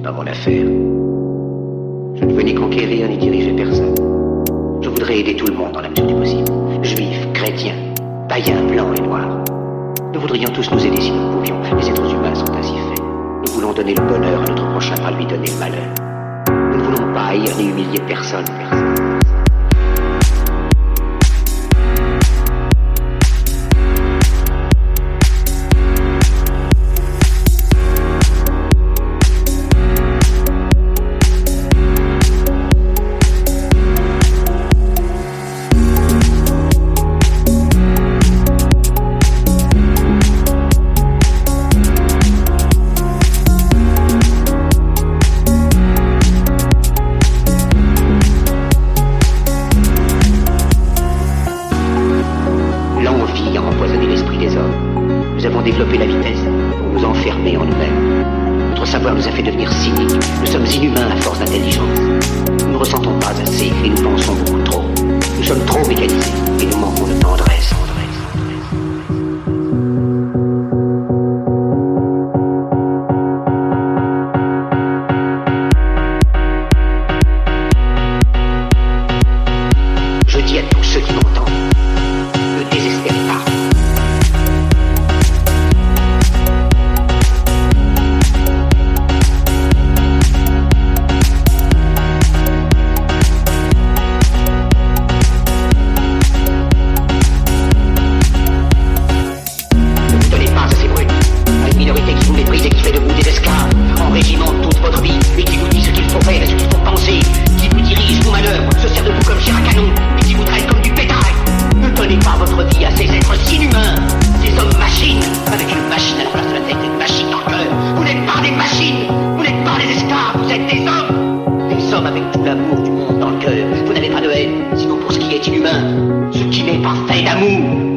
pas mon affaire. Je ne veux ni conquérir ni diriger personne. Je voudrais aider tout le monde dans la mesure du possible. Juifs, chrétiens, païens, blancs et noirs. Nous voudrions tous nous aider si nous le pouvions. Les êtres humains sont ainsi faits. Nous voulons donner le bonheur à notre prochain par lui donner le malheur. Nous ne voulons pas haïr ni humilier personne. L'envie a empoisonné l'esprit des hommes. Nous avons développé la vitesse pour nous enfermer en nous-mêmes. Notre savoir nous a fait devenir cyniques. Nous sommes inhumains à force d'intelligence. Nous ne ressentons pas assez et nous pensons beaucoup trop. Nous sommes trop mécanisés et nous manquons de tendresse. Je dis à tous ceux qui m'entendent, ne désespérez pas. Ne vous donnez pas à ces brutes, à une minorité qui vous méprise et qui fait de vous des esclaves, en régiment toute votre vie, et qui vous dit ce qu'il faut faire et ce qu'il faut penser, qui vous dirige vos malheurs, se sert de vous comme chair à canon, et qui vous traite comme du bétail. Ne donnez pas votre vie à ces êtres inhumains, ces hommes machines, avec une machine à la place de la tête et une machine dans le cœur. Vous n'êtes pas des machines, vous n'êtes pas des esclaves, vous êtes des hommes. Des hommes avec tout l'amour du monde dans le cœur. Vous n'avez pas de haine, sinon pour ce qui est inhumain, ce qui n'est pas fait d'amour.